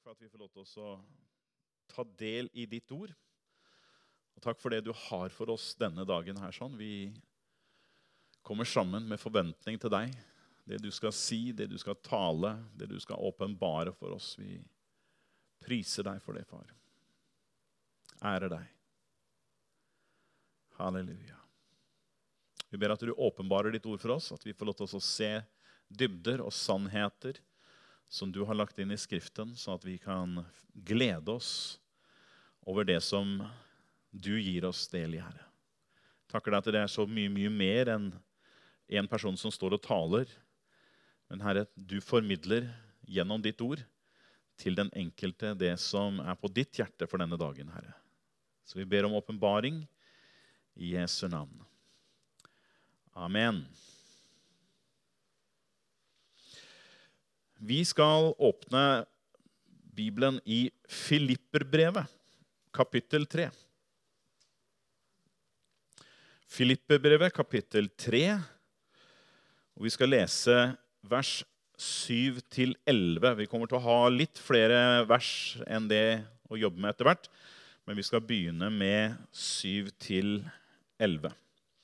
for at vi får lov til å ta del i ditt ord. Og takk for det du har for oss denne dagen her. Sånn. Vi kommer sammen med forventning til deg. Det du skal si, det du skal tale, det du skal åpenbare for oss. Vi priser deg for det, far. Ære deg. Halleluja. Vi ber at du åpenbarer ditt ord for oss, at vi får lov til å se dybder og sannheter som du har lagt inn i skriften, så at vi kan glede oss over det som du gir oss del i, Herre. Takker deg at det så mye mer enn en person som står og taler. Men Herre, du formidler gjennom ditt ord til den enkelte det som på ditt hjerte for denne dagen, Herre. Så vi ber om åpenbaring i Jesu navn. Amen. Vi skal åpne Bibelen i Filipperbrevet, kapittel 3. Filipperbrevet, kapittel 3. Og vi skal lese vers 7-11. Vi kommer til å ha litt flere vers enn det å jobbe med etter hvert, men vi skal begynne med 7-11.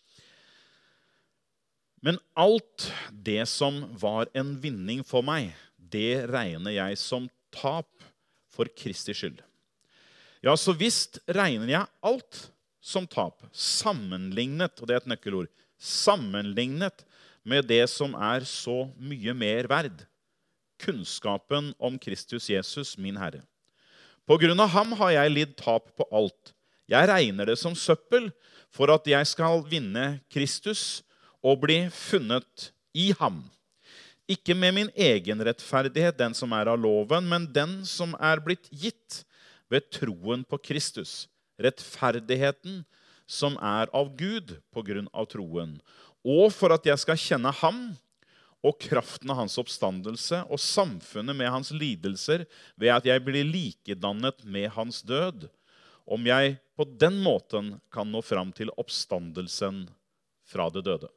Men alt det som var en vinning for meg, det regner jeg som tap for Kristi skyld. Ja, så visst regner jeg alt som tap, sammenlignet, og det et nøkkelord, sammenlignet med det som så mye mer verd, kunnskapen om Kristus Jesus, min Herre. På grunn av ham har jeg lidd tap på alt. Jeg regner det som søppel for at jeg skal vinne Kristus og bli funnet i ham. Ikke med min egen rettferdighet, den som av loven, men den som blitt gitt ved troen på Kristus. Rettferdigheten som av Gud på grunn av troen. Og for at jeg skal kjenne ham og kraften av hans oppstandelse og samfunnet med hans lidelser ved at jeg blir likedannet med hans død, om jeg på den måten kan nå fram til oppstandelsen fra det døde.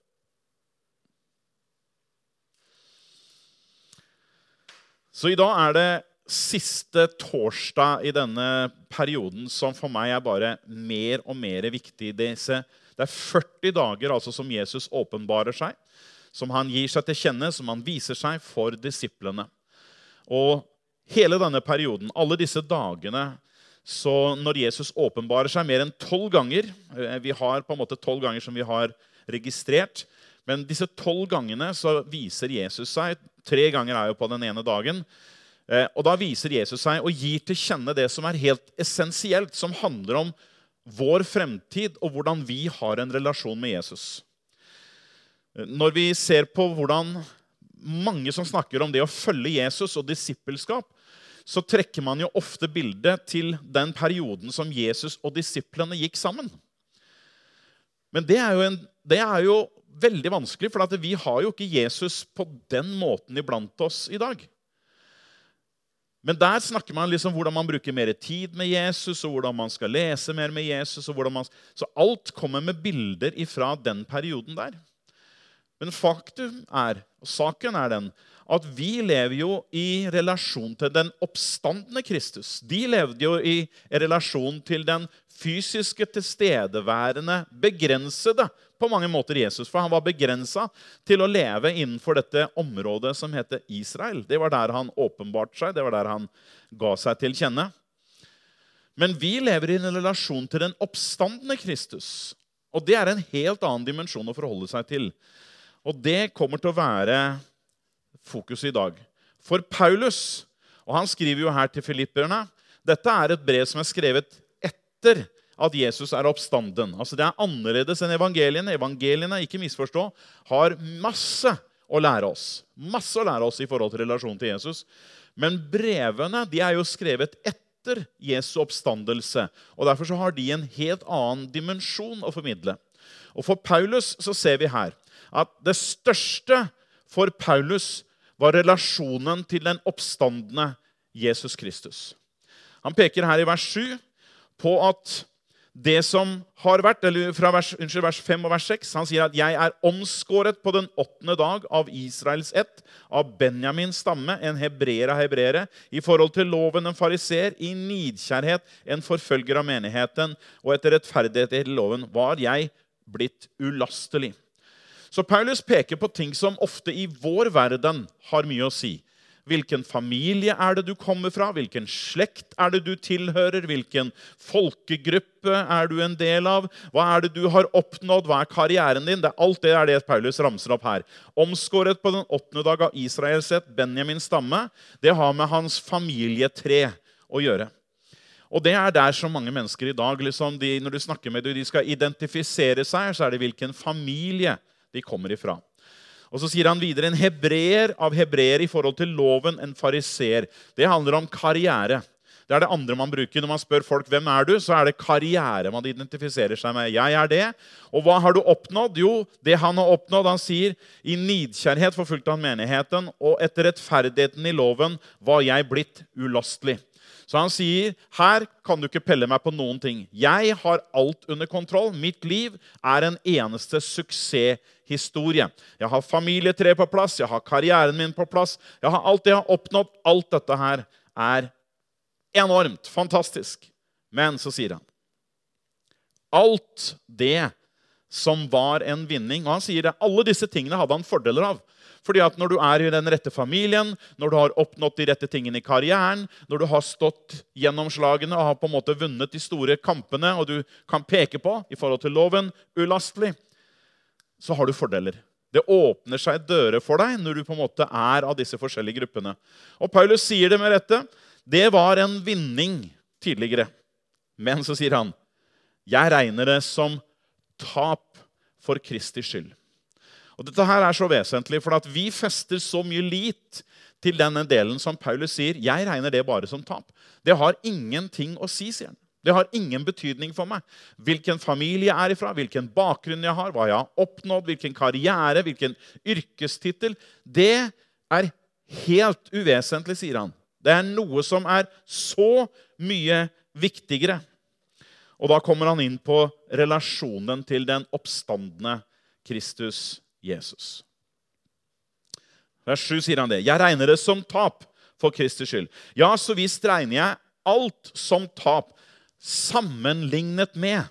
Så i dag det siste torsdag i denne perioden som for meg bare mer og mer viktig. Det 40 dager altså som Jesus åpenbarer seg, som han gir seg til kjenne, som han viser seg for disiplene. Og hele denne perioden, alle disse dagene, så når Jesus åpenbarer seg mer enn 12 ganger, vi har på en måte 12 ganger som vi har registrert, men disse 12 gangene så viser Jesus seg, 3 ganger jo på den ene dagen, og da viser Jesus seg og gir til kjenne det som helt essensielt, som handler om vår fremtid og hvordan vi har en relasjon med Jesus. Når vi ser på hvordan mange som snakker om det å følge Jesus og disippelskap, så trekker man jo ofte bildet til den perioden som Jesus og disiplene gikk sammen. Men det jo veldig vanskelig, for vi har jo ikke Jesus på den måten iblant oss i dag. Men der snakker man liksom hvordan man bruker mer tid med Jesus, og hvordan man skal lese mer med Jesus, og så alt kommer med bilder ifra den perioden der. Men faktum og saken den, at vi lever jo i relasjon til den oppstandende Kristus. De levde jo i relasjon til den fysiske, tilstedeværende, begrensede på mange måter Jesus, for han var begrenset til å leve innenfor dette området som heter Israel. Det var der han åpenbarte seg, det var der han ga seg til kjenne. Men vi lever i en relasjon til den oppstandende Kristus, og det en helt annen dimensjon å forholde seg til. Og det kommer til å være fokus i dag. For Paulus, og han skriver jo her til filipperne, dette et brev som skrevet etter at Jesus oppstanden. Altså det annerledes enn evangeliene. Evangeliene, ikke misforstå, har masse å lære oss. Masse å lære oss i forhold til relasjonen til Jesus. Men brevene, de jo skrevet etter Jesu oppstandelse. Og derfor så har de en helt annen dimensjon å formidle. Og for Paulus så ser vi her at det største for Paulus var relasjonen til den oppstandende Jesus Kristus. Han peker her i vers 7 på at det som har vært, eller fra vers 5 og vers 6, han sier at jeg omskåret på den 8. dag av Israels ett, av Benjamins stamme, en hebreer av hebreere, i forhold til loven en fariser, i nidkjærhet en forfølger av menigheten, og etter rettferdighet i loven var jeg blitt ulastelig. Så Paulus peker på ting som ofte i vår verden har mye å si. Hvilken familie det du kommer fra? Hvilken slekt det du tilhører? Hvilken folkegruppe du en del av? Hva det du har oppnådd? Hva karrieren din? Alt det Paulus ramser opp her. Omskåret på den 8. dag av Israels ett, Benjamins stamme, det har med hans familietre å gjøre. Og det der som mange mennesker i dag, liksom når du snakker med dem, de skal identifisere seg, så det hvilken familie de kommer ifra. Og så sier han videre, en hebreer av hebreer i forhold til loven, en fariser. Det handler om karriere. Det det andre man bruker når man spør folk, hvem du? Så det karriere man identifiserer seg med. Jeg det. Og hva har du oppnådd? Jo, det han har oppnådd, han sier, i nidkjærhet forfulgte han menigheten, og etter rettferdigheten i loven var jeg blitt ulastelig. Så han sier, her kan du ikke pelle meg på noen ting. Jeg har alt under kontroll. Mitt liv en eneste suksesshistorie. Jeg har familietre på plass, jeg har karrieren min på plass, jeg har alt jeg har oppnådd. Alt dette her enormt, fantastisk. Men så sier han, alt det som var en vinning, og han sier det, alle disse tingene hadde han fordeler av. Fordi at når du i den rette familien, når du har oppnådd de rette tingene i karrieren, når du har stått gjennomslagene og har på en måte vunnet de store kampene, og du kan peke på, i forhold til loven, ulastelig, så har du fordeler. Det åpner seg dører for deg når du på en måte av disse forskjellige gruppene. Og Paulus sier det med rette, det var en vinning tidligere. Men så sier han, jeg regner det som tap for Kristi skyld. Og dette her så vesentlig, for at vi fester så mye lit til denne delen som Paulus sier, jeg regner det bare som tap. Det har ingenting å si, sier han. Det har ingen betydning for meg. Hvilken familie jeg ifra, hvilken bakgrunn jeg har, hva jeg har oppnådd, hvilken karriere, hvilken yrkestitel, det helt uvesentlig, sier han. Det noe som så mye viktigere. Og da kommer han inn på relasjonen til den oppstandende Kristus Jesus. Vers 7 sier han det. Jeg regner det som tap for Kristi skyld. Ja, så visst regner jeg alt som tap sammenlignet med.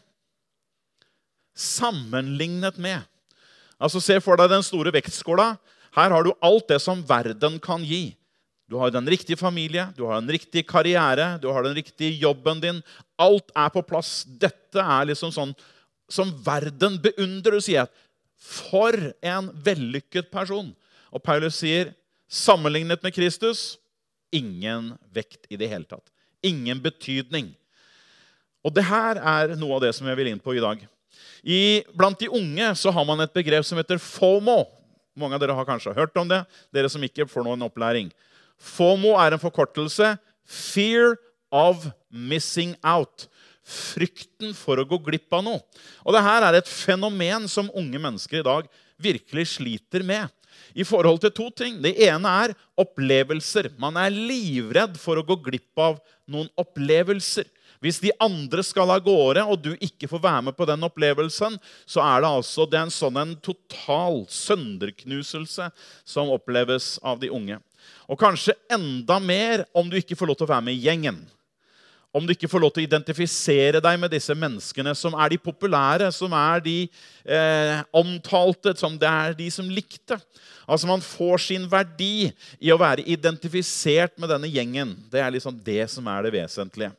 Sammenlignet med. Altså, se for deg den store vektskåla. Her har du alt det som verden kan gi. Du har den riktige familie, du har den riktige karriere, du har den riktige jobben din. Alt på plass. Dette liksom sånn som verden beundrer og sier at for en vellykket person. Og Paulus sier, sammenlignet med Kristus, ingen vekt i det hele tatt. Ingen betydning. Og det her noe av det som jeg vil inn på i dag. Blant de unge så har man et begrep som heter FOMO. Mange av dere har kanskje hørt om det, dere som ikke får noen opplæring. FOMO en forkortelse, Fear of Missing Out. Frykten for å gå glipp av noe. Og det her et fenomen som unge mennesker i dag virkelig sliter med. I forhold til to ting. Det ene opplevelser. Man livredd for å gå glipp av noen opplevelser. Hvis de andre skal av gårde, og du ikke får være med på den opplevelsen, så det en total sønderknuselse som oppleves av de unge. Og kanskje enda mer om du ikke får lov til å være med i gjengen. Om du ikke får lov til å identifisere deg med disse menneskene som de populære, som de omtalte, som det de som likte. Altså man får sin verdi i å være identifisert med denne gjengen. Det liksom det som det vesentlige.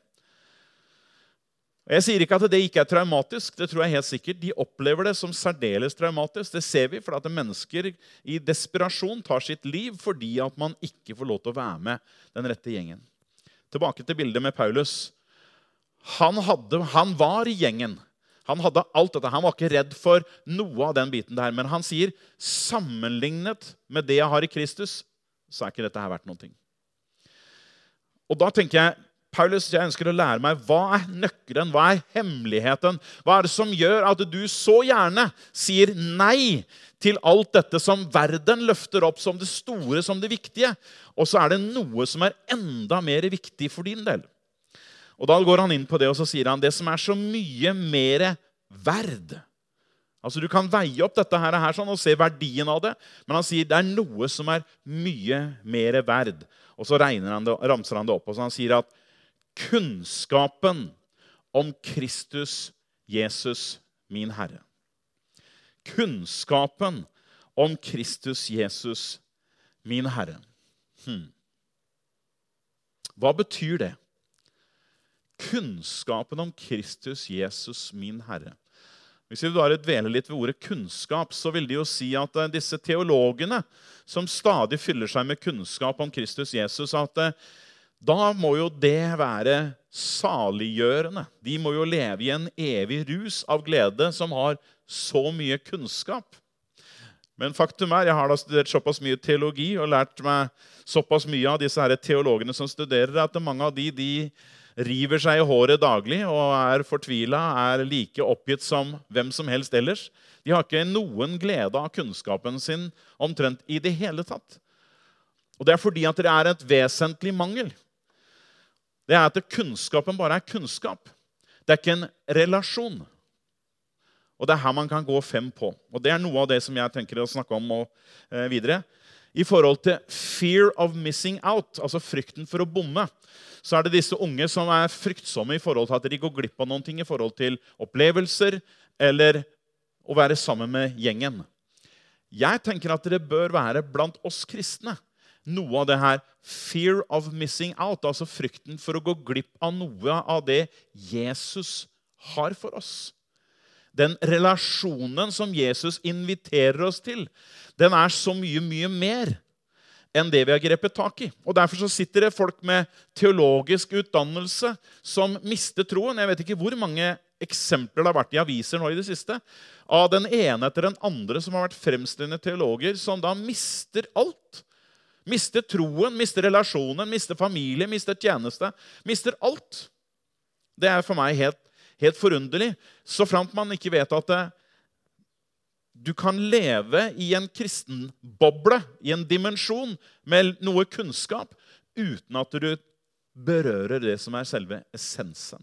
Jeg sier ikke at det ikke traumatisk, det tror jeg helt sikkert. De opplever det som særdeles traumatisk. Det ser vi, for at mennesker i desperasjon tar sitt liv fordi at man ikke får lov til å være med den rette gjengen. Tilbake til bildet med Paulus. Han var i gjengen. Han hadde alt dette. Han var ikke redd for noe av den biten der. Men han sier, sammenlignet med det jeg har i Kristus, så ikke dette her verdt noen ting. Og da tenker jeg, Paulus, jeg ønsker å lære meg, hva nøkkelen, hva hemmeligheten? Hva det som gjør at du så gjerne sier nei til alt dette som verden løfter opp som det store, som det viktige, og så det noe som enda mer viktig for din del. Og da går han inn på det, og så sier han det som så mye mer verd. Altså du kan veie opp dette her sånn, og se verdien av det, men han sier det noe som mye mer verd. Og så ramser han det opp, og så han sier at kunnskapen om Kristus Jesus, min Herre. Kunnskapen om Kristus Jesus, min Herre. Hva betyr det? Kunnskapen om Kristus Jesus, min Herre. Hvis vi bare dveler litt ved ordet kunnskap, så vil det jo si at disse teologene som stadig fyller seg med kunnskap om Kristus Jesus, at da må jo det være saliggjørende. De må jo leve i en evig rus av glede som har så mye kunnskap. Men faktum jeg har da studert såpass mye teologi og lært meg såpass mye av disse her teologene som studerer, at mange av de river seg i håret daglig og fortvilet, like oppgitt som hvem som helst ellers. De har ikke noen glede av kunnskapen sin omtrent i det hele tatt. Og det fordi at det et vesentlig mangel. Det at kunnskapen bare kunnskap. Det ikke en relasjon. Og det her man kan gå 5 på. Og det noe av det som jeg tenker å snakke om videre. I forhold til fear of missing out, altså frykten for å bomme, så det disse unge som fryktsomme i forhold til at de går glipp av noen ting, i forhold til opplevelser, eller å være sammen med gjengen. Jeg tenker at det bør være blant oss kristne noe av det her fear of missing out, altså frykten for å gå glipp av noe av det Jesus har for oss. Den relasjonen som Jesus inviterer oss til, den så mye, mye mer enn det vi har grepet tak i. Og derfor så sitter det folk med teologisk utdannelse som mister troen. Jeg vet ikke hvor mange eksempler det har vært i aviser nå i det siste, av den ene etter den andre som har vært fremstående teologer, som da mister alt. Mister troen, mister relasjonen, mister familie, mister tjeneste, mister alt. Det for meg helt forunderlig, så fremt man ikke vet at du kan leve i en kristen boble, i en dimensjon med noe kunnskap, uten at du berører det som selve essensen.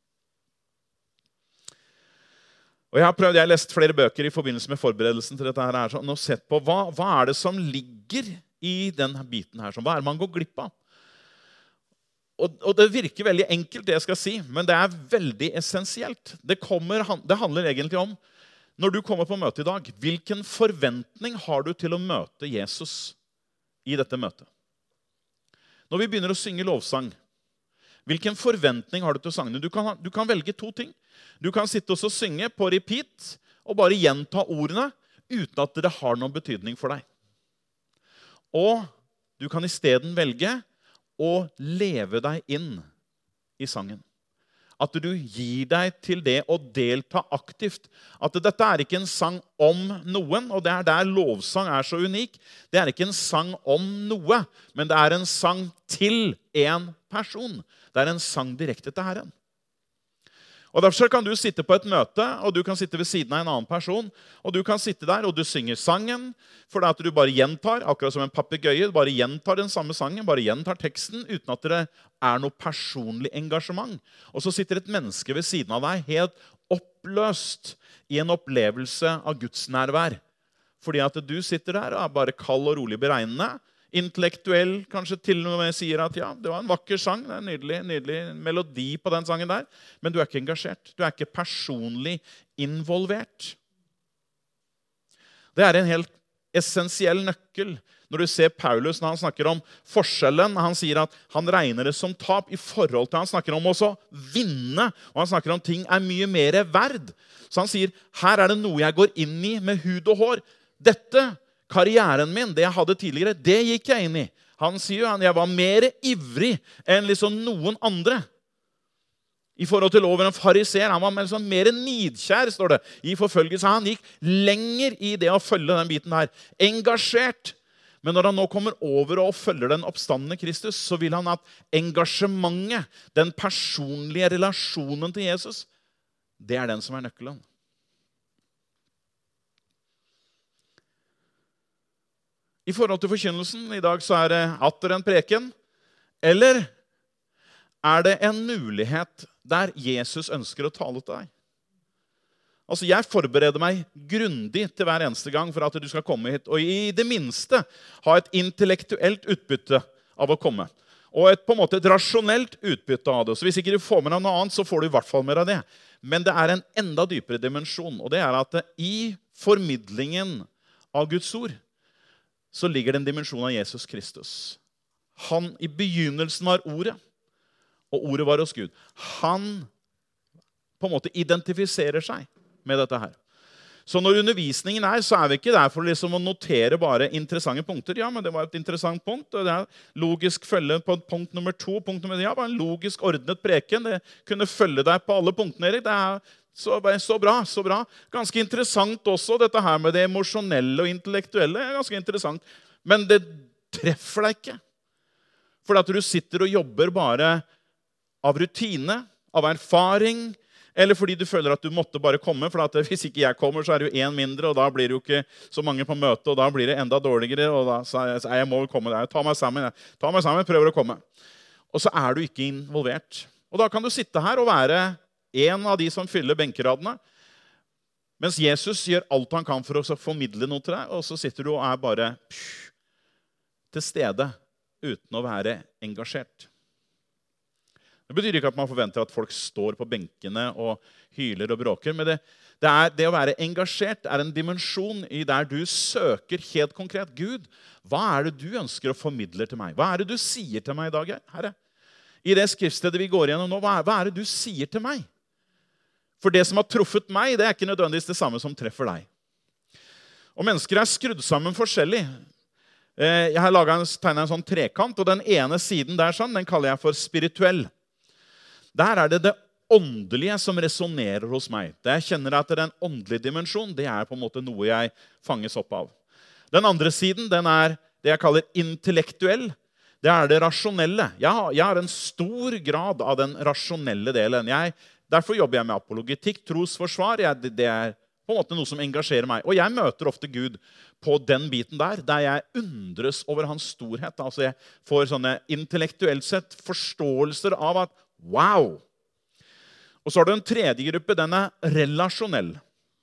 Og jeg har lest flere bøker i forbindelse med forberedelsen til dette her, og sett på hva det som ligger i den biten her, hva det man går glipp av. Og det virker veldig enkelt, det jeg skal si, men det veldig essensielt. Det handler egentlig om, når du kommer på møte i dag, hvilken forventning har du til å møte Jesus i dette møtet? Når vi begynner å synge lovsang, hvilken forventning har du til sangene? Du kan velge 2 ting. Du kan sitte og synge på repeat, og bare gjenta ordene, uten at det har noen betydning for deg. Og du kan i stedet velge å leve deg inn i sangen. At du gir deg til det å delta aktivt. At dette ikke en sang om noen, og det der lovsang så unik. Det ikke en sang om noe, men det en sang til en person. Det en sang direkte til Herren. Og derfor kan du sitte på et møte, og du kan sitte ved siden av en annen person, og du kan sitte der, og du synger sangen, for at du bare gjentar, akkurat som en papegøye, bare gjentar den samme sangen, bare gjentar teksten, uten at det noe personlig engasjement. Og så sitter et menneske ved siden av deg, helt oppløst i en opplevelse av Guds nærvær. Fordi at du sitter der og bare kald og rolig beregnende, intellektuell, kanskje til og med sier at ja, det var en vakker sang, det en nydelig melodi på den sangen der, men du ikke engasjert, du ikke personlig involvert. Det en helt essensiell nøkkel når du ser Paulus når han snakker om forskjellen. Han sier at han regner det som tap i forhold til han snakker om også vinne, og han snakker om ting mye mer verd. Så han sier, her det noe jeg går inn i med hud og hår. Dette karrieren min, det jeg hadde tidligere, det gikk jeg inn i. Han sier jo, jeg var mer ivrig enn liksom noen andre. I forhold til over en fariser, han var liksom mer nidkjær, står det, i forfølgelse. Han gikk lenger i det å følge den biten her. Engasjert. Men når han nå kommer over og følger den oppstandende Kristus, så vil han at engasjementet, den personlige relasjonen til Jesus, det den som nøkkelen. I forhold til forkynnelsen, i dag så det atter en preken, eller er det en mulighet der Jesus ønsker å tale til deg. Altså, jeg forbereder meg grundig til hver eneste gang for at du skal komme hit, og i det minste ha et intellektuelt utbytte av å komme. Og på en måte et rasjonelt utbytte av det. Så hvis ikke du får med deg noe annet, så får du i hvert fall mer av det. Men det er en enda dypere dimensjon, og det er at i formidlingen av Guds ord, så ligger det en dimensjon av Jesus Kristus. Han i begynnelsen var ordet, og ordet var hos Gud. Han på en måte identifiserer seg med dette her. Så når undervisningen så er vi ikke der for liksom å notere bare interessante punkter. Ja, men det var et interessant punkt, og det er logisk følge på punkt nummer 2. Punkt nummer 3, ja, bare en logisk ordnet preken. Det kunne følge deg på alle punktene, Erik. Det er så bra, så bra. Ganske interessant også, dette her med det emosjonelle og intellektuelle. Det er ganske interessant. Men det treffer deg ikke. For at du sitter og jobber bare av rutine, av erfaring, eller fordi du føler at du måtte bare komme, for at hvis ikke jeg kommer, så er det jo en mindre, og da blir det jo ikke så mange på møte, og da blir det enda dårligere, og da sa jeg må komme der. Ta meg sammen, prøver å komme. Og så er du ikke involvert. Og da kan du sitte her og være en av de som fyller benkeradene, mens Jesus gjør alt han kan for å formidle noe til deg, og så sitter du og er bare til stede uten å være engasjert. Det betyr ikke at man forventer at folk står på benkene og hyler og bråker, men det å være engasjert er en dimensjon i der du søker helt konkret. Gud, hva er det du ønsker å formidle til meg? Hva er det du sier til meg i dag, Herre? I det skriftstedet vi går igjennom nå, hva er det du sier til meg? For det som har truffet meg, det er ikke nødvendigvis det samme som treffer deg. Og mennesker er skrudd sammen forskjellig. Jeg har tegnet en sånn trekant, og den ene siden der sånn, den kaller jeg for spirituell. Der er det åndelige som resonerer hos meg. Det jeg kjenner at det er en åndelig dimensjon, det er på en måte noe jeg fanges opp av. Den andre siden, den er det jeg kaller intellektuell. Det er det rasjonelle. Jeg har en stor grad av den rasjonelle delen. Derfor jobber jeg med apologetikk, trosforsvar. Det er på en måte noe som engasjerer meg. Og jeg møter ofte Gud på den biten der jeg undres over hans storhet. Altså jeg får sånne intellektuelt sett forståelser av at wow! Og så har du en tredje gruppe, den er relasjonell.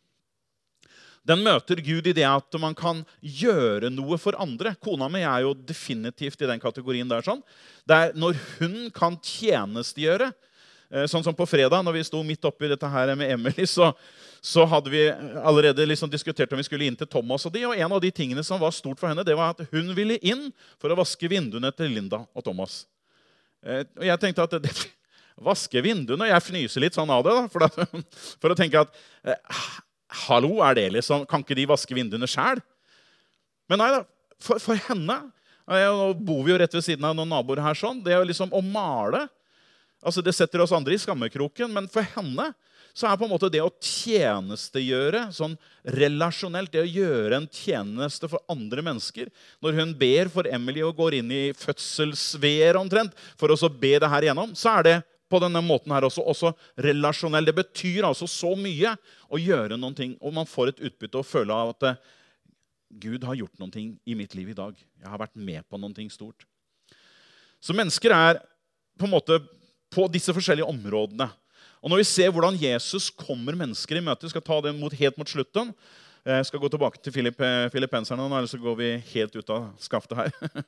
Den møter Gud i det at man kan gjøre noe for andre. Kona mi er jo definitivt i den kategorien der sånn. Det er når hun kan tjenestegjøre, sånn som på fredag, når vi sto midt oppi dette her med Emily, så hadde vi allerede liksom diskutert om vi skulle inn til Thomas og en av de tingene som var stort for henne, det var at hun ville inn for å vaske vinduene til Linda og Thomas. Og jeg tenkte at vaske vinduene, jeg fnyser litt sånn av det, da, for å tenke at hallo, er det liksom, kan ikke de vaske vinduene selv? Men nei da, for henne, nå bor vi jo rett ved siden av noen naboer her sånn, det er jo liksom å male, altså det setter oss andre i skammekroken, men for henne så er på en måte det å tjenestegjøre, sånn relasjonelt, det å gjøre en tjeneste for andre mennesker, når hun ber for Emily og går inn i fødselsveer omtrent, for å så be det her igjennom, så er det på denne måten her også relasjonell. Det betyr altså så mye å gjøre noen ting, og man får et utbytte og føle av at Gud har gjort noen ting i mitt liv i dag. Jeg har vært med på noen ting stort. Så mennesker er på en måte på disse forskjellige områdene. Og når vi ser hvordan Jesus kommer mennesker i møte, vi skal ta det helt mot slutten. Jeg skal gå tilbake til filippenserne, eller så går vi helt ut av skaftet her.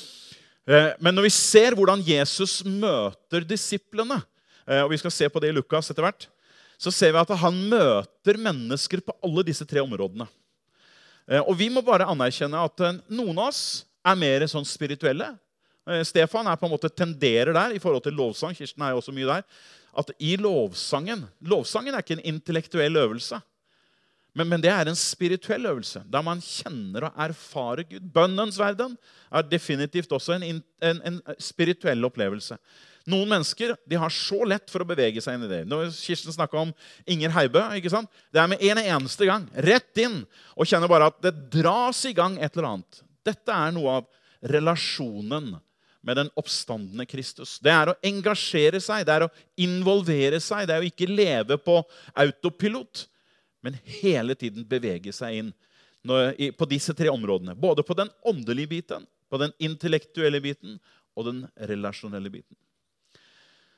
Men når vi ser hvordan Jesus møter disiplene, og vi skal se på det i Lukas etter hvert, så ser vi at han møter mennesker på alle disse 3 områdene. Og vi må bare anerkjenne at noen av oss er mer sånn spirituelle. Stefan er på en måte tenderer der i forhold til lovsang. Kirsten er jo også mye der. At i lovsangen er ikke en intellektuell øvelse, men det er en spirituell øvelse, der man kjenner og erfarer Gud. Bønnens verden er definitivt også en spirituell opplevelse. Noen mennesker de har så lett for å bevege seg inn i det. Når Kirsten snakket om Inger Heibø, ikke sant? Det er med en eneste gang, rett inn, og kjenner bare at det dras i gang et eller annet. Dette er noe av relasjonen med den oppstandende Kristus. Det er å engasjere seg, det er å involvere seg, det er å ikke leve på autopilot, men hele tiden bevege seg inn på disse 3 områdene. Både på den åndelige biten, på den intellektuelle biten og den relasjonelle biten.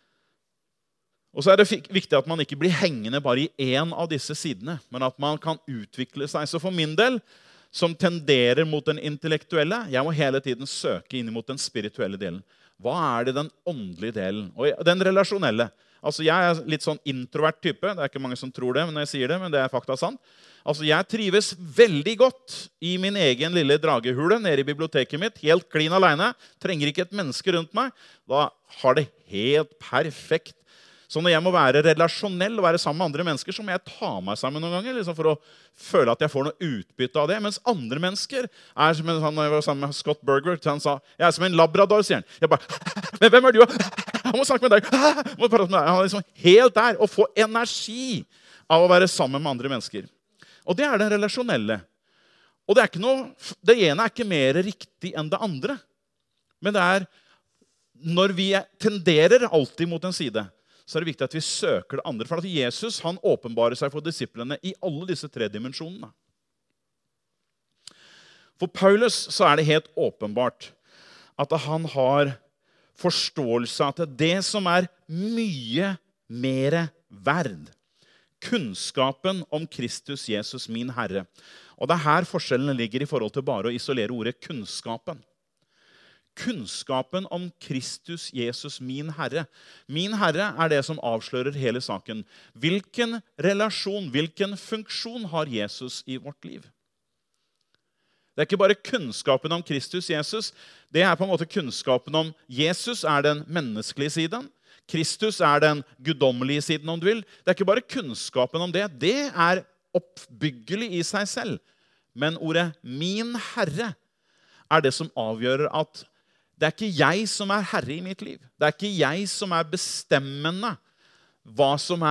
Og så det viktig at man ikke blir hengende bare i en av disse sidene, men at man kan utvikle seg. Så for min del, som tenderer mot den intellektuelle, jeg må hele tiden søke inn mot den spirituelle delen. Hva det den åndelige delen? Og den relasjonelle. Altså jeg litt sånn introvert type, det ikke mange som tror det når jeg sier det, men det fakta sant. Altså jeg trives veldig godt i min egen lille dragehule nede i biblioteket mitt, helt klin alene, trenger ikke et menneske rundt meg. Da har det helt perfekt. Så når jeg må være relasjonell og være sammen med andre mennesker, så må jeg ta meg sammen noen ganger, liksom for å føle at jeg får noe utbytte av det. Mens andre mennesker som han var sammen med Scott Berger, han sa, jeg som en labrador, sier han. Jeg bare, men hvem du? Jeg må snakke med deg. Må prate med deg. Han liksom helt der, og få energi av å være sammen med andre mennesker. Og det den relasjonelle. Og det ene ikke mer riktig enn det andre. Men det når vi tenderer alltid mot en side, så det viktig at vi søker det andre. For at Jesus han åpenbarer seg for disiplene i alle disse 3 dimensjonene. For Paulus så det helt åpenbart at han har forståelse av at det som mye mer verd, kunnskapen om Kristus Jesus, min Herre. Og det her forskjellene ligger i forhold til bare å isolere ordet kunnskapen. Kunnskapen om Kristus Jesus, min Herre. Min Herre det som avslører hele saken. Hvilken relasjon, hvilken funksjon har Jesus i vårt liv? Det ikke bare kunnskapen om Kristus Jesus, det på en måte kunnskapen om Jesus den menneskelige siden. Kristus den guddommelige siden, om du vil. Det ikke bare kunnskapen om det. Det oppbyggelig i seg selv. Men ordet min Herre det som avgjør at det ikke jeg som herre i mitt liv. Det ikke jeg som bestemmende hva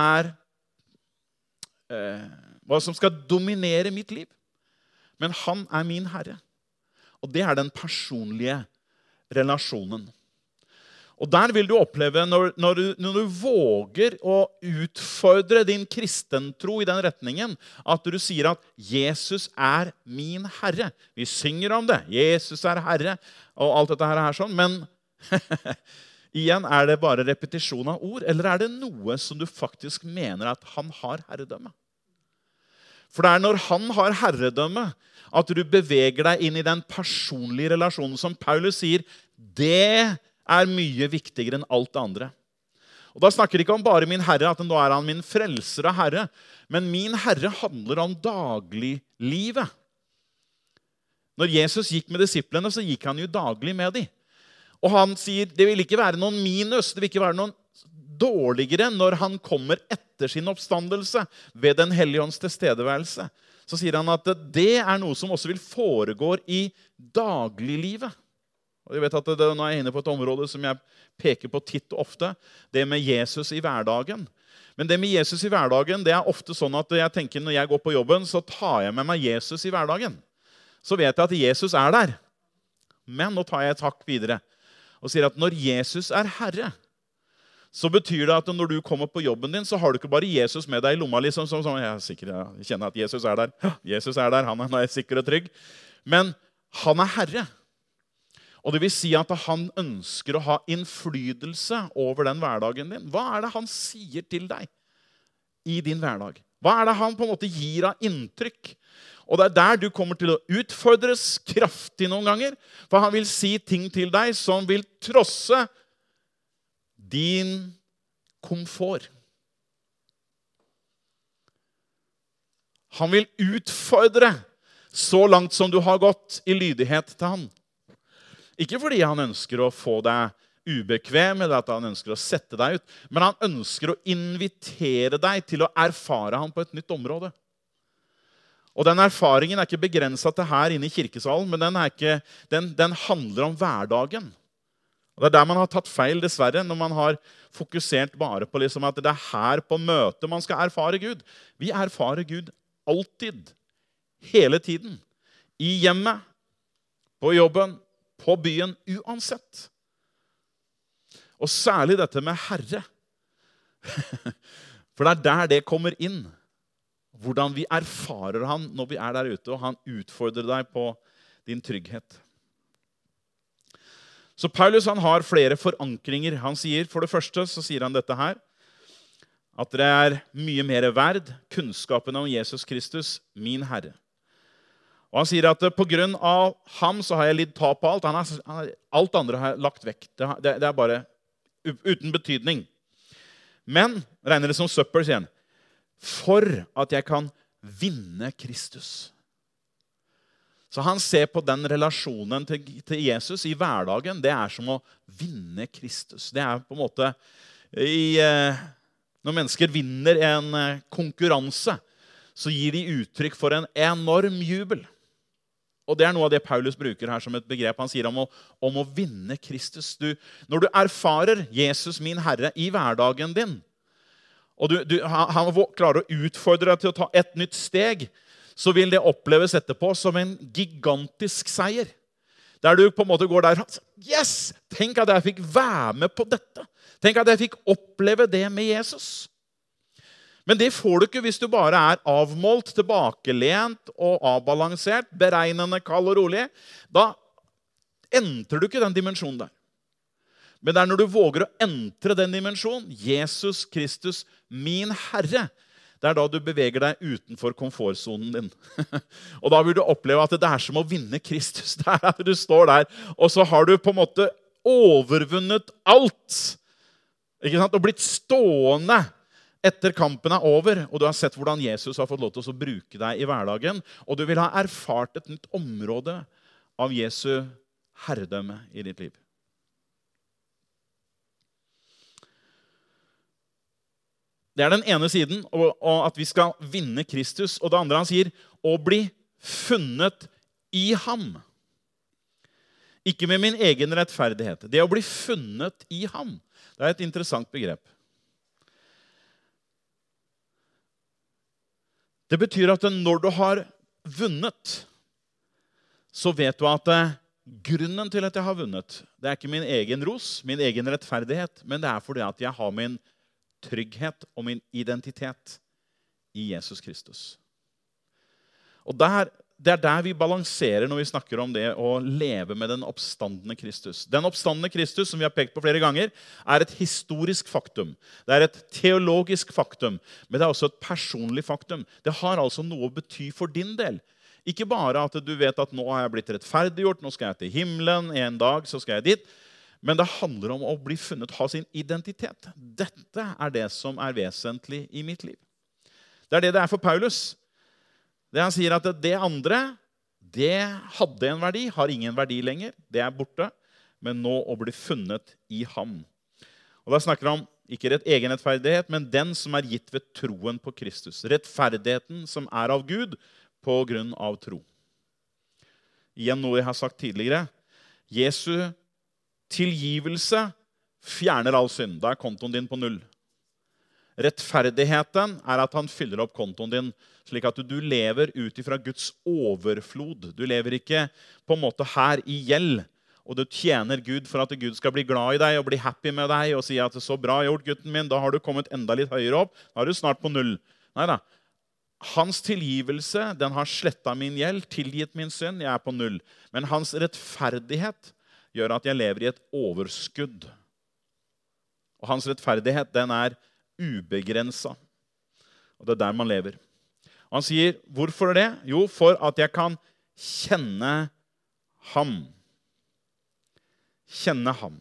som skal dominere mitt liv. Men han min Herre. Og det den personlige relasjonen. Og der vil du oppleve, når du våger å utfordre din kristentro i den retningen, at du sier at Jesus min Herre. Vi synger om det. Jesus Herre, og alt dette her sånn. Men igjen, det bare repetisjon av ord, eller det noe som du faktisk mener at han har herredømme? For det når han har herredømme, at du beveger deg inn i den personlige relasjonen som Paulus sier, det mye viktigere enn alt det andre. Og da snakker det ikke om bare min Herre, at nå han min frelser og Herre, men min Herre handler om dagliglivet. Når Jesus gikk med disiplene, så gikk han jo daglig med dem. Og han sier, det vil ikke være noen minus, det vil ikke være noen dårligere når han kommer etter sin oppstandelse ved den hellige ånds tilstedeværelse. Så sier han at det noe som også vil foregå i dagliglivet. Og jeg vet at nå jeg inne på et område som jeg peker på titt og ofte, det med Jesus i hverdagen. Men det med Jesus i hverdagen, det ofte sånn at jeg tenker når jeg går på jobben, så tar jeg med meg Jesus i hverdagen. Så vet jeg at Jesus der. Men nå tar jeg et hakk videre og sier at når Jesus Herre, så betyr det at når du kommer på jobben din, så har du ikke bare Jesus med deg i lomma, liksom, som jeg kjenner at Jesus der. Jesus der, han nå sikker og trygg. Men han Herre. Og det vil si at han ønsker å ha innflytelse over den hverdagen din. Hva det han sier til deg i din hverdag? Hva det han på en måte gir av inntrykk? Og det der du kommer til å utfordres kraftig noen ganger, for han vil si ting til deg som vil trosse din komfort. Han vil utfordre så langt som du har gått i lydighet til han. Ikke fordi han ønsker å få deg ubekvem, eller at han ønsker å sette deg ut, men han ønsker å invitere deg til å erfare han på et nytt område. Og den erfaringen ikke begrenset til her inne i kirkesalen, men den handler om hverdagen. Og det der man har tatt feil, dessverre, når man har fokusert bare på liksom at det her på møtet man skal erfare Gud. Vi erfarer Gud alltid, hele tiden, i hjemmet, på jobben, på byen, uansett. Og særlig dette med Herre. For det der det kommer inn. Hvordan vi erfarer han når vi der ute, og han utfordrer deg på din trygghet. Så Paulus han har flere forankringer. Han sier, for det første så sier han dette her. At dere er mye mer verd, kunnskapen om Jesus Kristus, min Herre. Og han sier at på grunn av ham så har jeg lidd tap på alt. Alt andre har jeg lagt vekk. Det er bare uten betydning. Men, regner det som søppel, sier han, for at jeg kan vinne Kristus. Så han ser på den relasjonen til Jesus i hverdagen. Det er som å vinne Kristus. Det er på en måte når mennesker vinner en konkurranse, så gir de uttrykk for en enorm jubel. Og det er noe av det Paulus bruker her som et begrep. Han sier om å vinne Kristus. Når du erfarer Jesus, min Herre, i hverdagen din, og han klarer å utfordre deg til å ta et nytt steg, så vil det oppleves etterpå som en gigantisk seier. Der du på en måte går der, yes! Tenk at jeg fikk være med på dette. Tenk at jeg fikk oppleve det med Jesus. Men det får du ikke hvis du bare er avmålt, tilbakelent og avbalansert, beregnende, kald og rolig. Da entrer du ikke den dimensjonen der. Men det er når du våger å entre den dimensjonen, Jesus Kristus, min Herre, det er da du beveger deg utenfor komfortzonen din. Og da vil du oppleve at det er som å vinne Kristus. Der du står der, og så har du på en måte overvunnet alt. Ikke sant? Og blitt stående etter kampen er over, og du har sett hvordan Jesus har fått lov til å bruke deg i hverdagen, og du vil ha erfart et nytt område av Jesu herredømme i ditt liv. Det er den ene siden, og at vi skal vinne Kristus. Og det andre han sier, å bli funnet i ham. Ikke med min egen rettferdighet. Det å bli funnet i ham. Det er et interessant begrep. Det betyr at når du har vunnet, så vet du at grunnen til at jeg har vunnet, det er ikke min egen ros, min egen rettferdighet, men det er fordi at jeg har min trygghet og min identitet i Jesus Kristus. Og det er der vi balanserer når vi snakker om det å leve med den oppstandende Kristus. Den oppstandende Kristus, som vi har pekt på flere ganger, er et historisk faktum. Det er et teologisk faktum, men det er også et personlig faktum. Det har altså noe å bety for din del. Ikke bare at du vet at nå har jeg blitt rettferdiggjort, nå skal jeg til himmelen, en dag så skal jeg dit. Men det handler om å bli funnet, ha sin identitet. Dette er det som er vesentlig i mitt liv. Det er det er for Paulus. Det han sier at det andre, det hadde en verdi, har ingen verdi lenger. Det er borte, men nå å bli funnet i ham. Og da snakker han om ikke egen rettferdighet, men den som er gitt ved troen på Kristus. Rettferdigheten som er av Gud på grunn av tro. Igjen noe jeg har sagt tidligere. Jesu tilgivelse fjerner all synd. Da er kontoen din på 0. Rettferdigheten er at han fyller opp kontoen din, slik at du lever ut ifra Guds overflod. Du lever ikke på en måte her i gjeld, og du tjener Gud for at Gud skal bli glad i deg og bli happy med deg og si at så bra gjort, gutten min, da har du kommet enda litt høyere opp. Da er du snart på 0. Neida. Hans tilgivelse, den har slettet min gjeld, tilgitt min synd, jeg er på 0. Men hans rettferdighet gjør at jeg lever i et overskudd. Og hans rettferdighet, den er ubegrenset. Og det er der man lever. Og han sier, hvorfor det? Jo, for at jeg kan kjenne ham. Kjenne ham.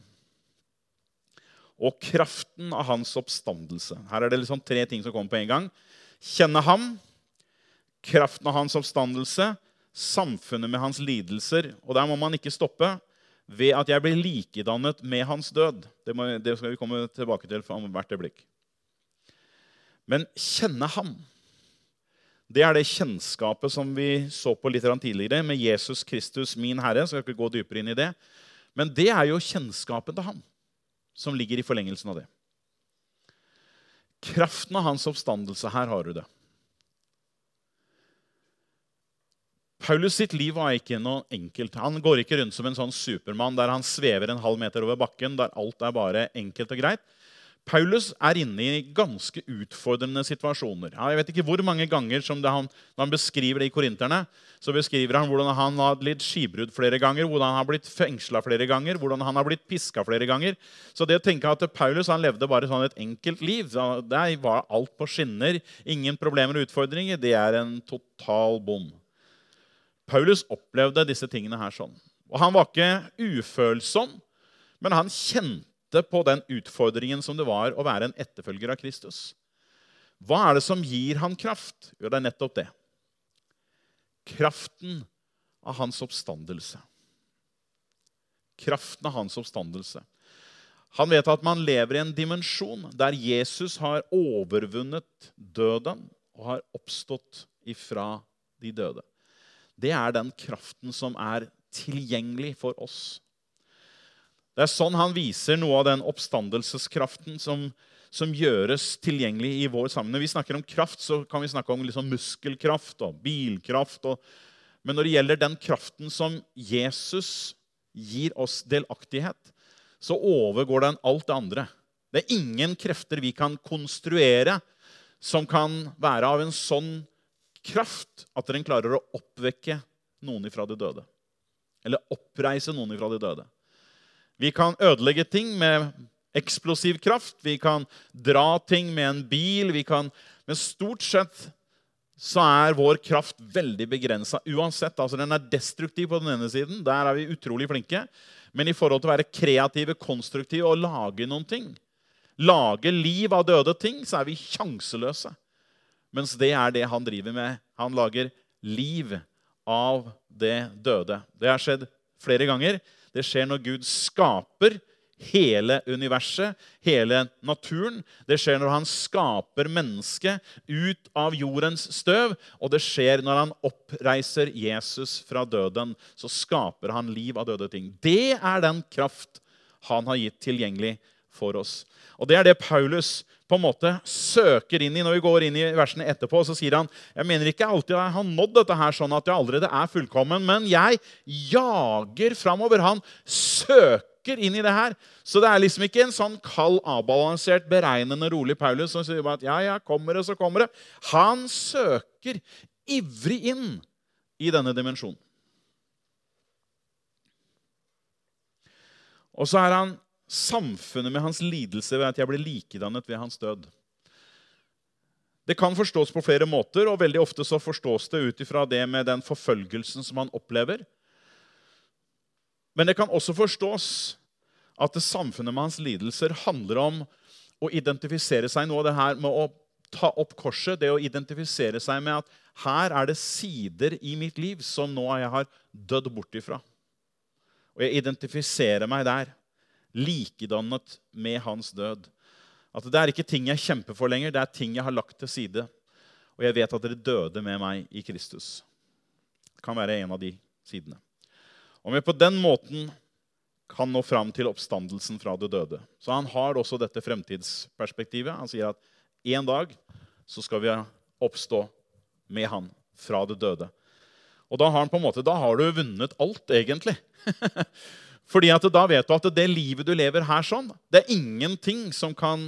Og kraften av hans oppstandelse. Her er det liksom 3 ting som kommer på en gang. Kjenne ham, kraften av hans oppstandelse, samfunnet med hans lidelser. Og der må man ikke stoppe ved at jeg blir likedannet med hans død. Det skal vi komme tilbake til om hvert øyeblikk. Men kjenne ham, det er det kjennskapet som vi så på litt tidligere med Jesus Kristus, min Herre. Så jeg skal ikke gå dypere inn i det. Men det er jo kjennskapet til ham som ligger i forlengelsen av det. Kraften av hans oppstandelse, her har du det. Paulus sitt liv var ikke noe enkelt. Han går ikke rundt som en sånn supermann der han svever en halv meter over bakken, der alt er bare enkelt og greit. Paulus inne i ganske utfordrende situasjoner. Ja, jeg vet ikke hvor mange ganger som når han beskriver det i Korinterne, så beskriver han hvordan han har blitt skibrudd flere ganger, hvordan han har blitt fengslet flere ganger, hvordan han har blitt pisket flere ganger. Så det å tenke at Paulus han levde bare sånn et enkelt liv, der var alt på skinner, ingen problemer og utfordringer, det en total bom. Paulus opplevde disse tingene her sånn. Og han var ikke ufølsom, men han kjente på den utfordringen som det var å være en etterfølger av Kristus. Hva det som gir han kraft? Jo, det nettopp det. Kraften av hans oppstandelse. Kraften av hans oppstandelse. Han vet at man lever i en dimensjon der Jesus har overvunnet døden og har oppstått ifra de døde. Det den kraften som tilgjengelig for oss. Det sånn han viser noe av den oppstandelseskraften som gjøres tilgjengelig i vår sammenheng. Når vi snakker om kraft, så kan vi snakke om liksom muskelkraft og bilkraft. Men når det gjelder den kraften som Jesus gir oss delaktighet, så overgår den alt det andre. Det ingen krefter vi kan konstruere som kan være av en sånn kraft at den klarer å oppvekke noen ifra de døde. Eller oppreise noen ifra de døde. Vi kan ødelegge ting med eksplosiv kraft. Vi kan dra ting med en bil. Men stort sett så vår kraft veldig begrenset. Uansett, altså den destruktiv på den ene siden. Der vi utrolig flinke. Men i forhold til å være kreative, konstruktive og lage noen ting, lage liv av døde ting, så vi sjanseløse. Mens det det han driver med. Han lager liv av det døde. Det har skjedd flere ganger. Det skjer når Gud skaper hele universet, hele naturen. Det skjer når han skaper mennesket ut av jordens støv. Og det skjer når han oppreiser Jesus fra døden. Så skaper han liv av døde ting. Det den kraft han har gitt tilgjengelig for oss. Og det det Paulus på en måte søker inn i når vi går inn i versene etterpå. Så sier han, jeg mener ikke alltid jeg har nådd dette her sånn at jeg allerede fullkommen, men jeg jager fremover. Han søker inn i det her. Så det liksom ikke en sånn kald, avbalansert, beregnende, rolig Paulus som sier bare at ja, kommer det, så kommer det. Han søker ivrig inn i denne dimensjonen. Og så han samfunnet med hans lidelse ved at jeg blir likedannet ved hans død. Det kan forstås på flere måter, og veldig ofte så forstås det ut ifra det med den forfølgelsen som han opplever. Men det kan også forstås at det samfunnet med hans lidelser handler om å identifisere seg noe av det her med å ta opp korset, det å identifisere seg med at her det sider i mitt liv som nå jeg har dødd bort ifra. Og jeg identifiserer meg der. Likedannet med hans død. At det ikke ting jeg kjemper for lenger, det ting jeg har lagt til side. Og jeg vet at dere døde med meg i Kristus. Det kan være en av de sidene. Og vi på den måten kan nå fram til oppstandelsen fra det døde. Så han har også dette fremtidsperspektivet. Han sier at en dag så skal vi oppstå med han fra det døde. Og da har han på en måte, da har du vunnet alt egentlig. Fordi at da vet du at det livet du lever her sånn, det ingenting som kan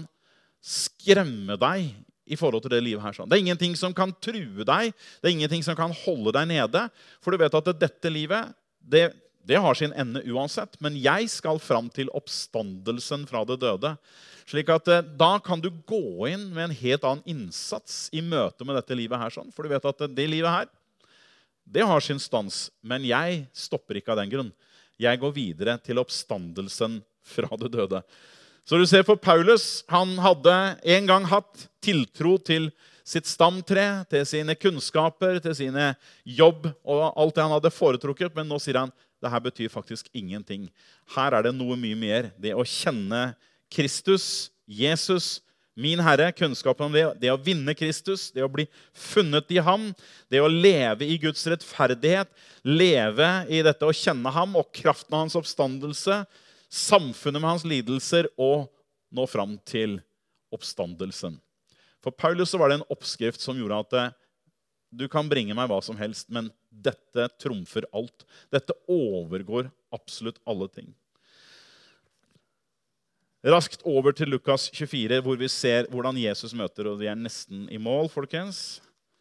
skremme deg i forhold til det livet her sånn. Det ingenting som kan true deg, det ingenting som kan holde deg nede. For du vet at dette livet, det har sin ende uansett. Men jeg skal fram til oppstandelsen fra det døde. Slik at da kan du gå inn med en helt annen innsats i møte med dette livet her sånn. For du vet at det livet her, det har sin stans. Men jeg stopper ikke av den grunn. Jeg går videre til oppstandelsen fra det døde. Så du ser på Paulus, han hadde en gang hatt tiltro til sitt stamtre, til sine kunnskaper, til sine jobb og alt det han hadde foretrukket. Men nå sier han, det her betyr faktisk ingenting. Her det noe mye mer. Det å kjenne Kristus, Jesus, min Herre, kunnskapen om det å vinne Kristus, det å bli funnet i ham, det å leve i Guds rettferdighet, leve i dette å kjenne ham og kraften av hans oppstandelse, samfunnet med hans lidelser og nå fram til oppstandelsen. For Paulus så var det en oppskrift som gjorde at du kan bringe meg hva som helst, men dette trumfer alt. Dette overgår absolutt alle ting. Raskt over til Lukas 24, hvor vi ser hvordan Jesus møter, og vi nesten i mål, folkens.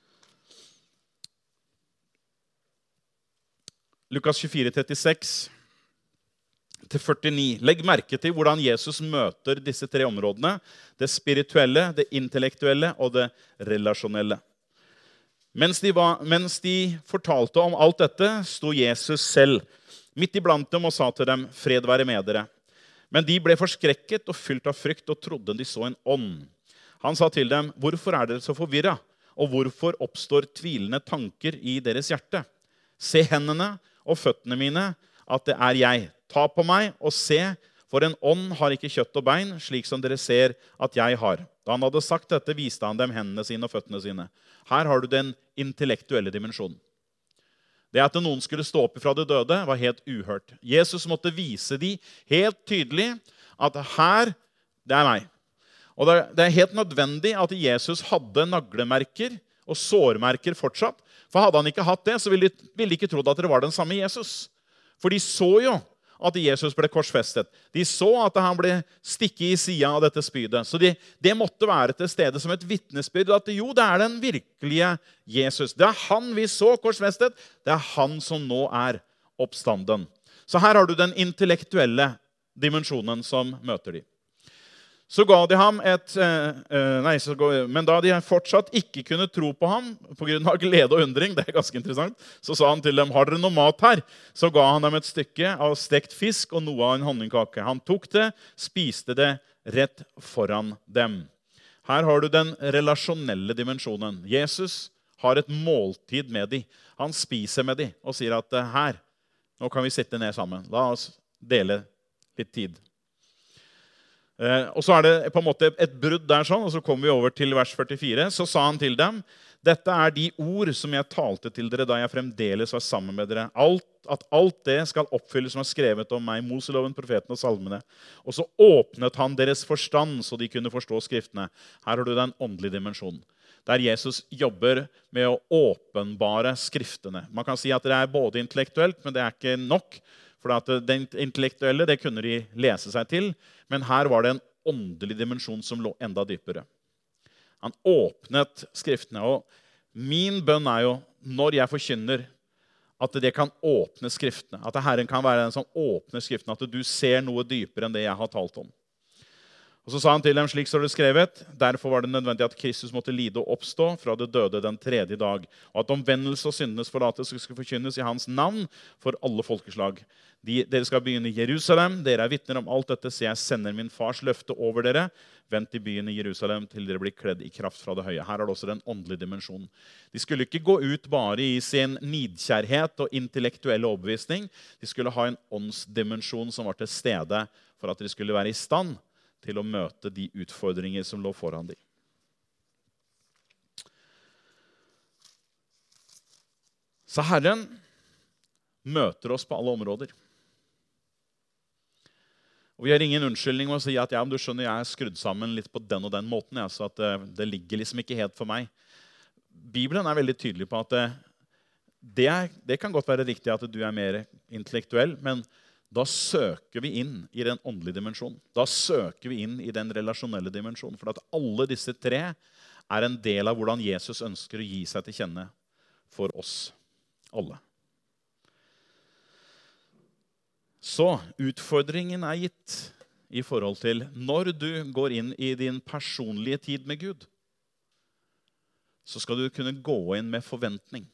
Lukas 24, 36 til 49. Legg merke til hvordan Jesus møter disse tre områdene. Det spirituelle, det intellektuelle og det relasjonelle. Mens de fortalte om alt dette, sto Jesus selv midt iblant dem og sa til dem, fred være med dere. Men de ble forskrekket og fylt av frykt og trodde de så en ånd. Han sa til dem, hvorfor er dere så forvirret? Og hvorfor oppstår tvilende tanker i deres hjerte? Se hendene og føttene mine, at det er jeg. Ta på meg og se, for en ånd har ikke kjøtt og bein, slik som dere ser at jeg har. Da han hadde sagt dette, viste han dem hendene sine og føttene sine. Her har du den intellektuelle dimensjonen. Det at noen skulle stå opp fra de døde var helt uhørt. Jesus måtte vise dem helt tydelig at her, det er meg. Og det er helt nødvendig at Jesus hadde naglemerker og sårmerker fortsatt. For hadde han ikke hatt det, så ville de ikke trodd at det var den samme Jesus. For de så jo at Jesus ble korsfestet. De så at han ble stikket i siden av dette spydet. Så det måtte være til stede som et vittnesbyrd at jo, det er den virkelige Jesus. Det er han vi så korsfestet. Det er han som nå er oppstanden. Så her har du den intellektuelle dimensjonen som møter de. Så ga de ham men da de fortsatt ikke kunne tro på ham, på grunn av glede og undring, det er ganske interessant, så sa han til dem, har dere noe mat her? Så ga han dem et stykke av stekt fisk og noe av en honningkake. Han tok det, spiste det rett foran dem. Her har du den relasjonelle dimensjonen. Jesus har et måltid med dem. Han spiser med dem og sier at her, nå kan vi sitte ned sammen. La oss dele litt tid. Og så er det på en måte et brudd der sånn, og så kommer vi over til vers 44. Så sa han til dem, dette er de ord som jeg talte til dere da jeg fremdeles var sammen med dere. At alt det skal oppfylles som er skrevet om meg, Moseloven, profeten og salmene. Og så åpnet han deres forstand så de kunne forstå skriftene. Her har du den åndelige dimensjonen. Der Jesus jobber med å åpenbare skriftene. Man kan si at det er både intellektuelt, men det er ikke nok. For det intellektuelle det kunne de lese seg til, men her var det en åndelig dimensjon som lå enda dypere. Han åpnet skriftene, og min bønn er jo, når jeg forkynner, at det kan åpne skriftene. At Herren kan være den som åpner skriftene, at du ser noe dypere enn det jeg har talt om. Og så sa han til dem, slik står det skrevet, derfor var det nødvendig at Kristus måtte lide og oppstå fra det døde den tredje dag, og at omvendelse og syndenes forlatelse skulle forkynnes i hans navn for alle folkeslag. Dere skal begynne i Jerusalem, dere er vitner om alt dette, så jeg sender min fars løfte over dere. Vent i byen i Jerusalem til dere blir kledd i kraft fra det høye. Her er det også den åndelige dimensjonen. De skulle ikke gå ut bare i sin nidkjærhet og intellektuelle overbevisning. De skulle ha en åndsdimensjon som var til stede for at de skulle være i stand til å møte de utfordringer som lå foran dem. Så Herren møter oss på alle områder. Og vi har ingen unnskyldning med å si at ja, men du skjønner, jeg er skrudd sammen litt på den og den måten, ja, så at det ligger liksom ikke helt for meg. Bibelen er veldig tydelig på at det kan godt være riktig at du er mer intellektuell, men da søker vi inn i den åndelige dimensjonen. Da søker vi inn i den relasjonelle dimensjonen. For at alle disse tre er en del av hvordan Jesus ønsker å gi seg til kjenne for oss alle. Så utfordringen er gitt i forhold til når du går inn i din personlige tid med Gud, så skal du kunne gå inn med forventning.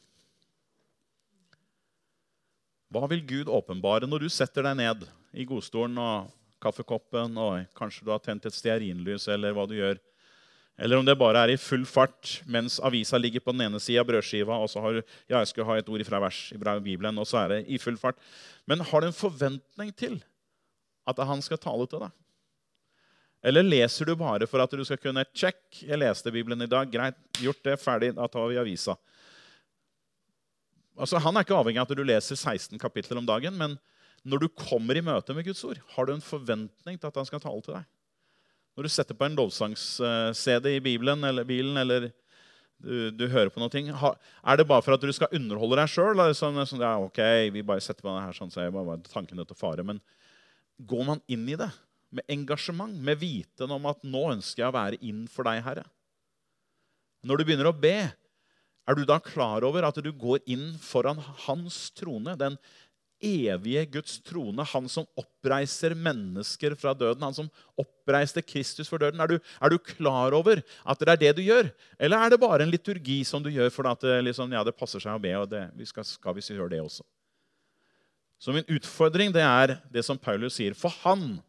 Hva vil Gud åpenbare når du setter deg ned i godstolen og kaffekoppen, og kanskje du har tent et stearinlys, eller hva du gjør? Eller om det bare er i full fart, mens avisa ligger på den ene siden av brødskiva, og så har du, ja, jeg skal ha et ord fra vers i Bibelen, og så er det i full fart. Men har du en forventning til at han skal tale til deg? Eller leser du bare for at du skal kunne check, jeg leste Bibelen i dag, greit, gjort det, ferdig, da tar vi avisa. Altså, han er ikke avhengig av at du leser 16 kapitler om dagen, men når du kommer i møte med Guds ord, har du en forventning til at han skal tale til deg. Når du setter på en lovsangs-CD i Bibelen eller bilen, eller du hører på noe, er det bare for at du skal underholde deg selv? Sånn, ja, ok, vi bare setter på det her, sånn, så jeg bare tanken til å fare. Men går man inn i det med engasjement, med viten om at nå ønsker jeg å være inn for deg, Herre. Når du begynner å be, er du da klar over at du går inn foran hans trone, den evige Guds trone, han som oppreiser mennesker fra døden, han som oppreiste Kristus for døden. Er du klar over at det er det du gjør? Eller er det bare en liturgi som du gjør for at det passer seg å be, og skal vi gjøre det også? Så min utfordring, det er det som Paulus sier. For han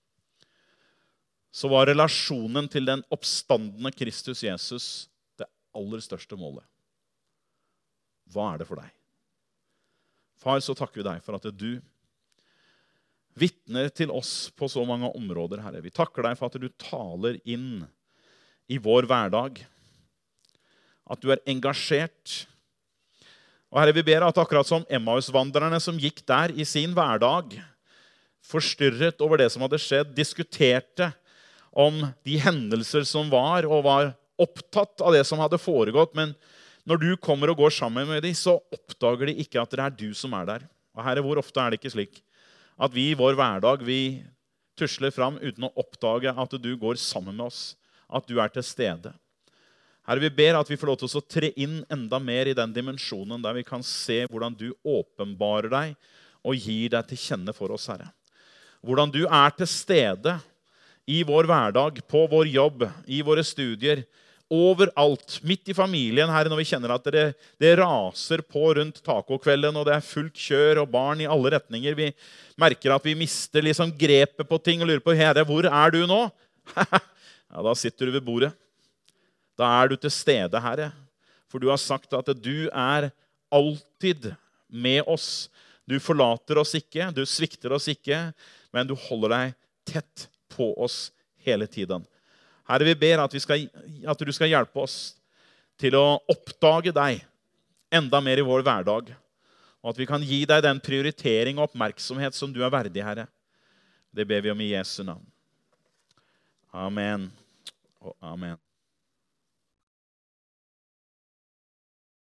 så var relasjonen til den oppstandende Kristus Jesus det aller største målet. Hva er det for deg? Far, så takker vi deg for at du vittner til oss på så mange områder, Herre. Vi takker deg for at du taler inn i vår hverdag. At du er engasjert. Og Herre, vi ber at akkurat som Emmaus-vandrerne som gikk der i sin hverdag, forstyrret over det som hadde skjedd, diskuterte om de hendelser som var, og var opptatt av det som hadde foregått, men når du kommer og går sammen med dem, så oppdager de ikke at det er du som er der. Og Herre, hvor ofte er det ikke slik at vi i vår hverdag, vi tusler fram uten å oppdage at du går sammen med oss, at du er til stede. Herre, vi ber at vi får lov til å tre inn enda mer i den dimensjonen der vi kan se hvordan du åpenbarer deg og gir deg til kjenne for oss, Herre. Hvordan du er til stede i vår hverdag, på vår jobb, i våre studier, overalt, midt i familien, Herre, når vi kjenner at det raser på rundt tacokvelden, og det er fullt kjør og barn i alle retninger. Vi merker at vi mister grepet på ting og lurer på, Herre, hvor er du nå? Ja, da sitter du ved bordet. Da er du til stede, Herre. For du har sagt at du er alltid med oss. Du forlater oss ikke, du svikter oss ikke, men du holder deg tett på oss hele tiden. Herre, vi ber at du skal hjelpe oss til å oppdage deg enda mer i vår hverdag, og at vi kan gi deg den prioritering og oppmerksomhet som du er verdig, Herre. Det ber vi om i Jesu navn. Amen og amen.